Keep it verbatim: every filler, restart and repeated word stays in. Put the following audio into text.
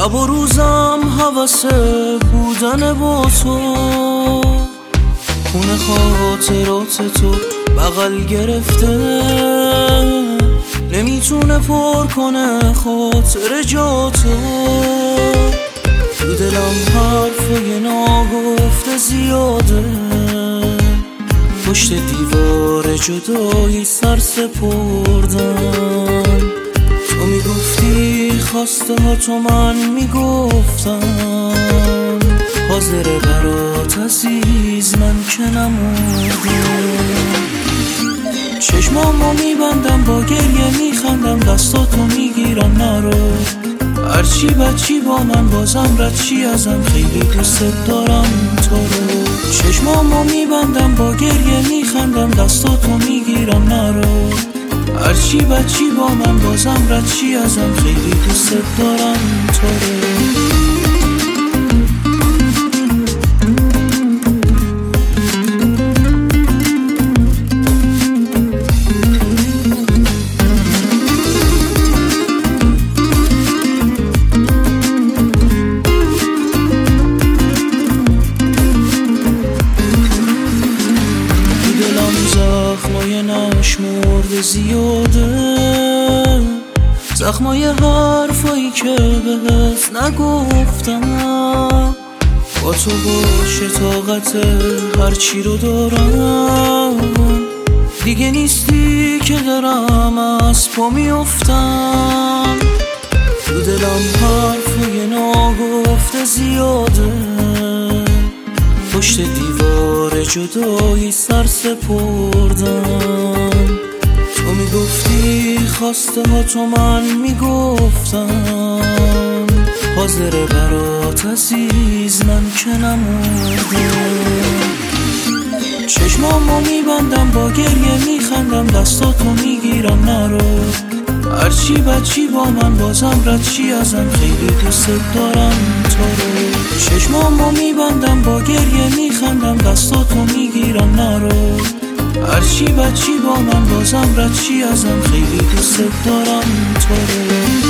شب و روزم حوث بودن با تو، خونه خاطرات تو بغل گرفته، نمیتونه پر کنه خاطر جا تو. تو دلم حرفای ناگفته زیاده، پشت دیوار جدایی سر سپردم. تو میگفتی خواسته ها تو من میگفتم، حاضر برات عزیز من که نمردم. چشمامو میبندم با گریه میخندم، دستاتو میگیرم نرو، هرچی بچی با من بازم رد چی ازم، خیلی دوست دارم تو رو. چشمامو میبندم با گریه میخندم، دستاتو میگیرم نرو، هرچی بچی با من بازم رد چی ازم، خیلی دوست دارم تو رو. زخمای نشمرده زیاده، زخمای حرفایی که بهت نگفتم. با تو باشه طاقت هرچی رو دارم، دیگه نیستی که دارم از پا میافتم. تو دلم حرفای ناگفته زیاده، پشت دیوار جدایی سر سپردم. تو میگفتی خواسته ها تو من میگفتم، حاضر برات عزیز من که نمردم. چشمامو میبندم با گریه میخندم، دستاتو میگیرم نرو، هرچی بچی با من بازم رد چی ازم، خیلی دوست دارم تو رو. چشمامو میبندم با گریه میخندم، دستاتو میگیرم نرو، هرچی بچی با من بازم رد چی ازم، خیلی دوست دارم تو رو.